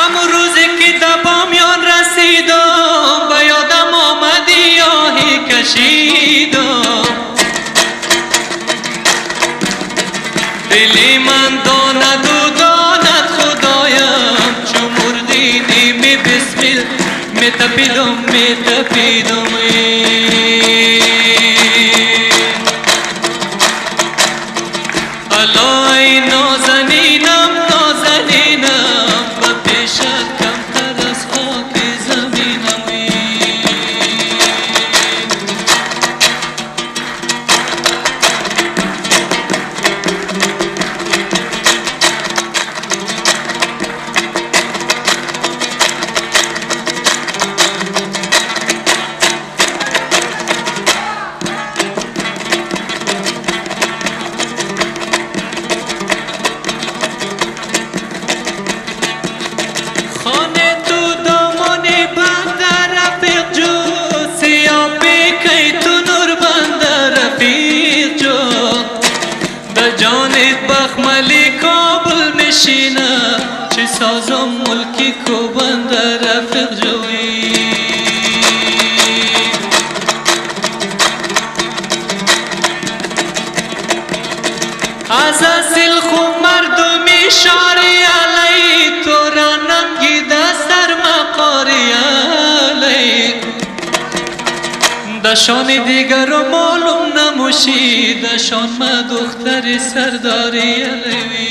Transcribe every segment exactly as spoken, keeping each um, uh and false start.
همون روزی که تا بامیان رسیدم به یادم آمدی آهی کشیدم دلی من داند و داند خدایم چو مردینی می بسمیل می تپیدم می تپیدم الای نازنینم نازنینم و پیشت کمتر از خاک زمینم بخملی کابل میشینه چه سازم ملکی کو بنده رفیق جوی از اصل خو مردمی شاری علی تو را ننگیده سر مقاری علی دشان دیگر رو معلوم نموشی دشان ما دختر سرداری علوی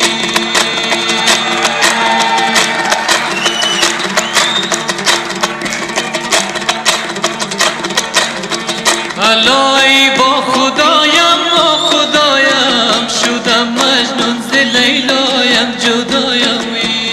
الهی با خدایم با خدایم شدم مجنون ز لیلایم جدایم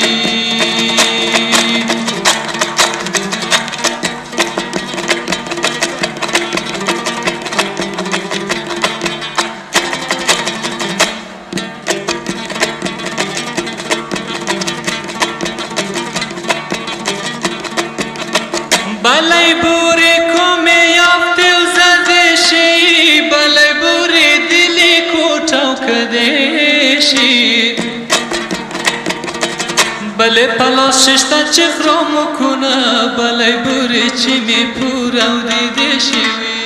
بلای بوری کومی یافتی و زدشی بلای بوری دلی کوتاو کدشی بلای پلاس ششتا چخرامو کنه بلای بوری چی می پوراو دیدشی